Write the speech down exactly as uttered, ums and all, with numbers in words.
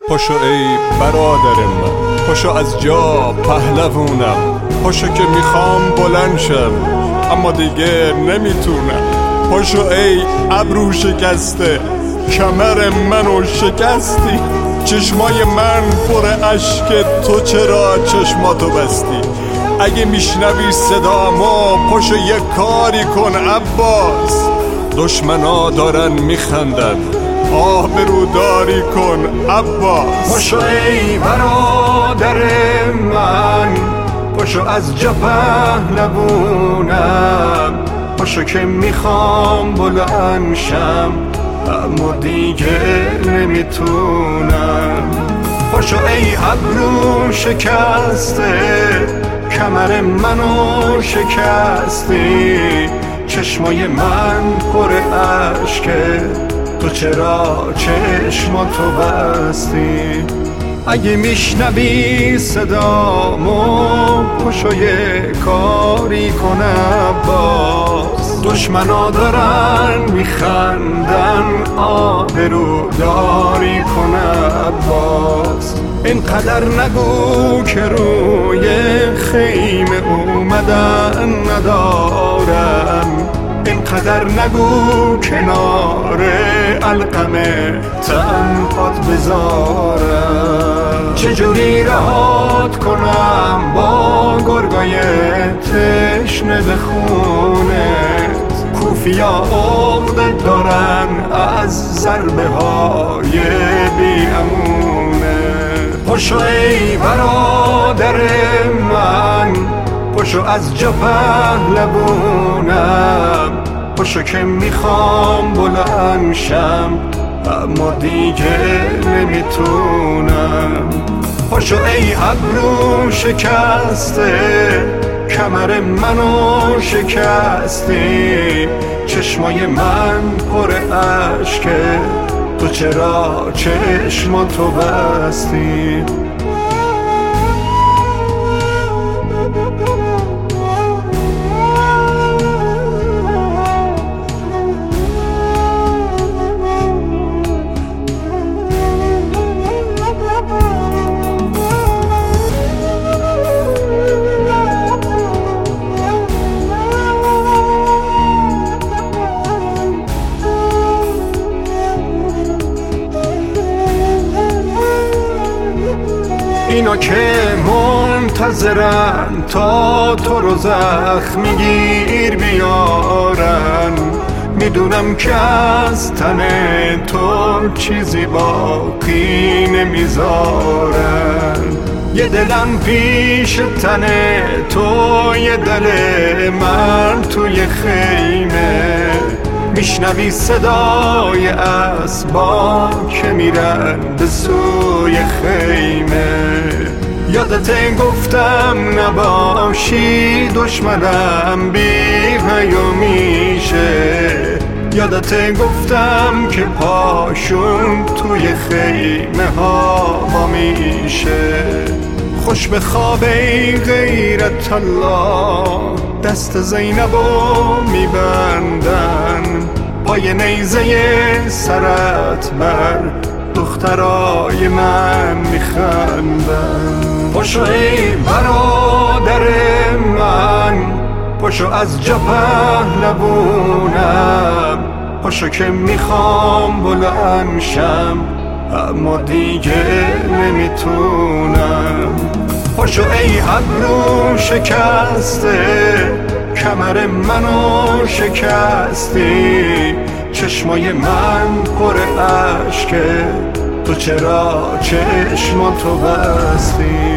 پاشو ای برادر من، پاشو از جا پهلوونم، پاشو که میخوام بلند شم اما دیگه نمیتونم. پاشو ای ابرو شکسته، کمر منو شکستی، چشمای من پر اشک، تو چرا چشماتو بستی؟ اگه میشنوی صدامو پاشو یه کاری کن عباس، دشمنا دارن میخندن، آبروداری کن عباس. پاشو ای برادر من، پاشو از جا پهلوونم، پاشو که میخوام بلند شم اما دیگه نمیتونم. پاشو ای ابرو شکسته، کمر منو شکستی، چشمای من پر اشکه، تو چرا چشماتو بستی؟ اگه میشنوی صدامو پاشو یه کاری کنم باز، دشمنا دارن میخندن، آبروداری کنم باز. اینقدر نگو که روی خیمه اومدن ندارم، اینقدر نگو کنار القمه تنهات بذارم. چجوری رهات کنم با گرگای تشنه به خونت؟ کوفیا عقده دارن از ضربه های بیامونه. پاشو ای برادر من، پاشو از جا پهلوونم، پاشو که میخوام بلند شم اما دیگه نمیتونم. پاشو ای ابرو شکسته، کمر منو شکستی، چشمای من پر اشکه، تو چرا چشماتو بستی؟ اینا که منتظرن تا تو رو زخمی گیر بیارن، میدونم که از تن تو چیزی باقی نمیذارن. یه دلم پیش تن تو، یه دل من توی خیمه، میشنوی صدای اسباب که میرن به سوی خیمه. یادت گفتم نباشی دشمنم بی پیامیشه، یادت گفتم که پاشون توی خیمه ها با میشه. خوش به خواب ای غیرت الله، دست زینبو میبندن، پای نیزه سرت بر دخترای من میخندن. پاشو ای برادر من، پاشو از جا پهلوونم، پاشو که میخوام بلند شم اما دیگه نمیتونم. پاشو ای ابرو شکسته، کمر منو شکستی، چشمای من پر اشکه، تو چرا چشماتو بستی؟